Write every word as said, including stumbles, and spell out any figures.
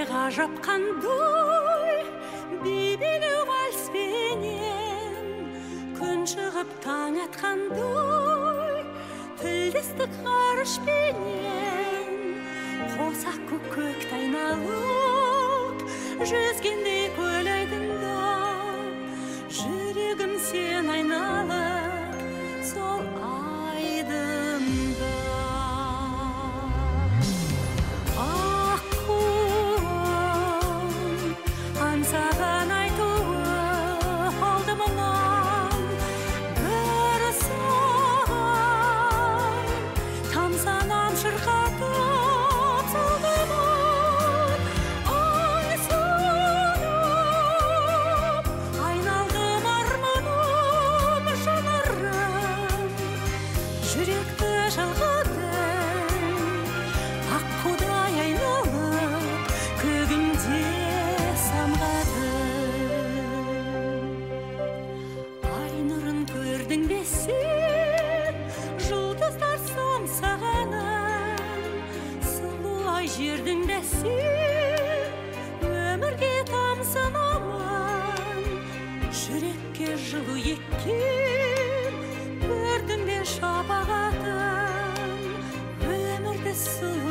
ғажап қандай бейбелеу вальспенен күн шығып таң атқандай тілдестік ғарышпенен қосақ көк көкті айналып жүзгендей көл айдында жүрегім сен айналып сол айдында аққуым аңсаған айтуы алды мұңым бір саған тамсанам шырқатып салдымын ай солып айналдым арманым жанарым жүректі жалғадым аққудай айналып көгінде самғадым ай нұрын көрдің бе сен жұлдыздар самсағанын сұлу ай жердің бе сен өмірге тамсанамын жүрекке жылу еккен көрдің бе шапағатын өмірді сұлу